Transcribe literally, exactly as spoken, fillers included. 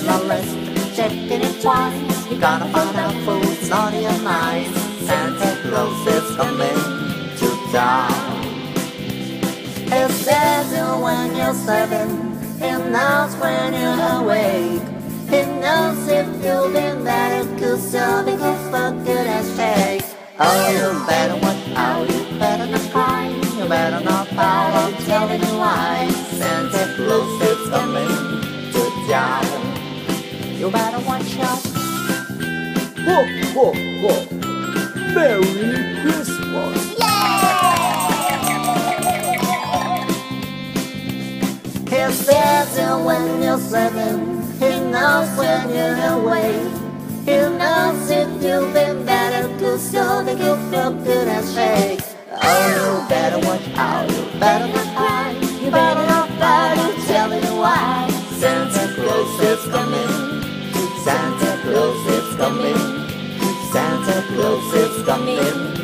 checking the list, checking it twice. You gotta find out who's naughty and nice. Santa Claus is coming to town. He says you when you're seven, he knows when you're awake. He knows if you've been better, cause you'll be good for good as shake. Oh, you better watch out, you better not cry, you better not pout, I'm telling you why. Santa Claus is coming to town. You better watch out. Ho, ho, ho! Merry Christmas! He says you when you're seven, he knows when you're away. He knows if you've been better, cause you'll be good for good as shake. Oh, you better watch out, you better not cry, you better not fight, I'm telling you why. Santa Claus is coming, Santa Claus is coming, Santa Claus is coming